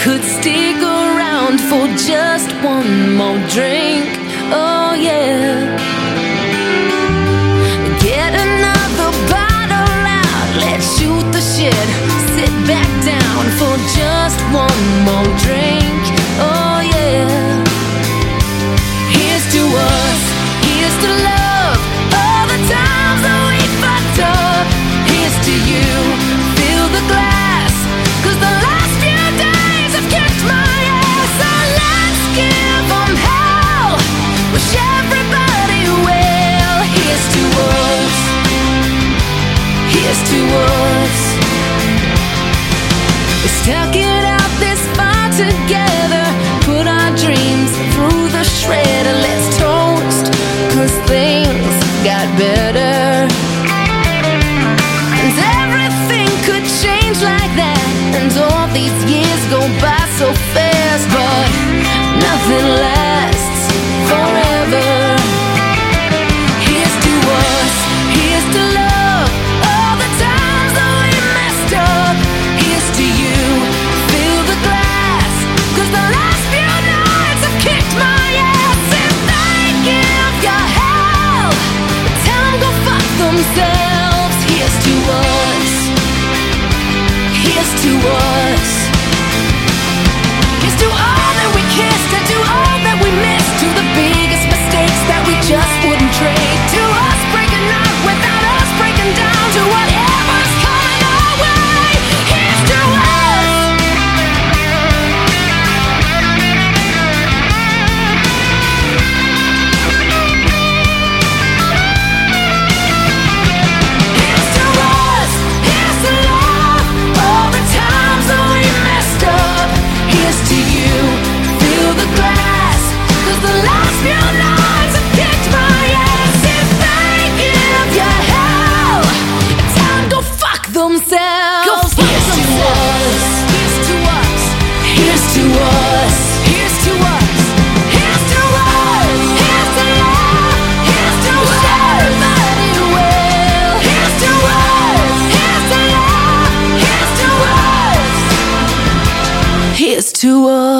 could stick around for just one more drink. Oh yeah. Get another bottle out, let's shoot the shit. Sit back down for just one more drink. Oh yeah. Here's to us, here's to love, all the times that we fucked up. Here's to you, fill the glass, 'cause the last few days have kicked my ass. So let's give them hell, wish everybody well. Here's to us, here's to us. We stuck it out this far together, put our dreams through the shredder. Let's toast, 'cause things got better. And everything could change like that, and all these years go by so fast, but nothing lasts forever. Here's to us, here's to love, all the times that we messed up. Here's to you, fill the glass, 'cause the last few nights have kicked my ass. If they give you hell, tell them go fuck themselves. Here's to us, here's to us. Here's to all that we kissed and to all that we missed, to the biggest mistakes that we just wouldn't trade, to us breaking up without us breaking down, to whatever's coming our way. Here's to us. Here's to us, here's to love, all the times that we messed up. Here's to you, fill the glass, 'cause the last few nights have kicked my ass. If they give you hell, tell them go fuck themselves. Go fuck here's themselves. Here's to us, here's to us, here's to us, here's to us, here's to love, here's to everybody well. Here's to us, here's to love, here's to us, here's to us.